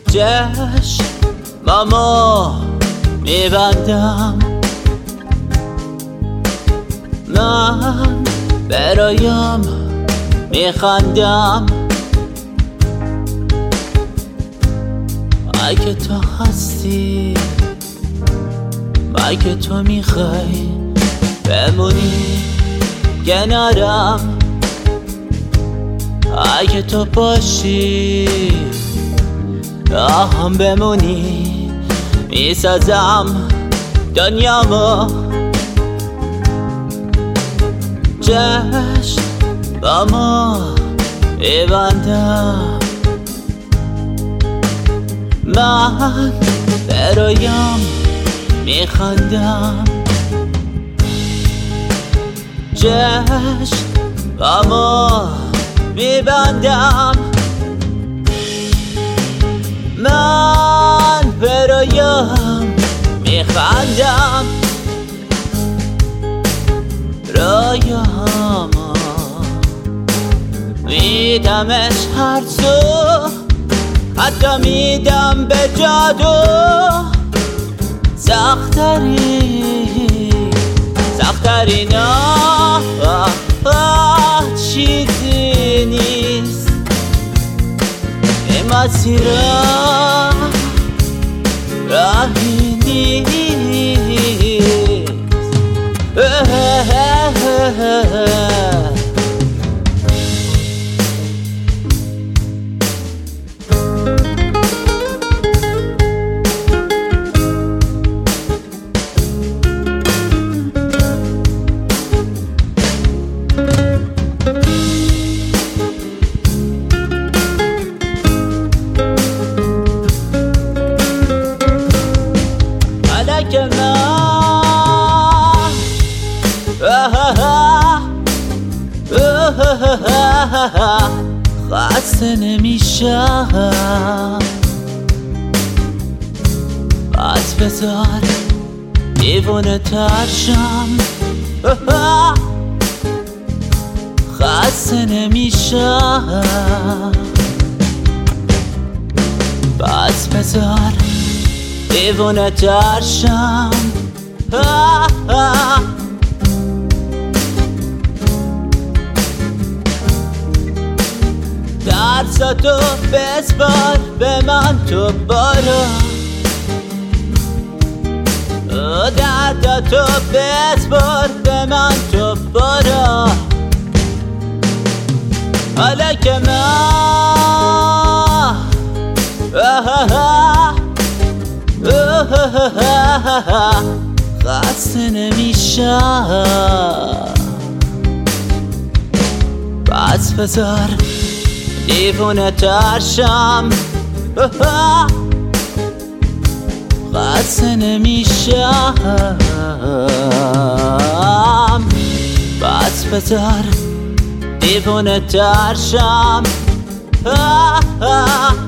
چشمامو میبندم، من برایم میخندم. اگه تو هستی، اگه تو میخوای بمونی کنارم، اگه تو باشی هم بمونی، میسازم دنیامو. چشمامو میبندم، من برایم میخندم. چشمامو میبندم، من برایم میخندم. رویامو میدمش هر سو، حتی میدم به جادو. سخت‌ترین چیزی نیست این مسیر، راهی نیست. که من خسته نمیشم، پس بذار دیوونه ترشم. خسته نمیشم، پس بذار دیوونه ترشم. درساتو بسپار به من، تو برو درداتو بسپار به من، تو برو. حالا که من خسته نمیشم، پس بذار دیوونه ترشم. خسته نمیشم، پس بذار دیوونه ترشم.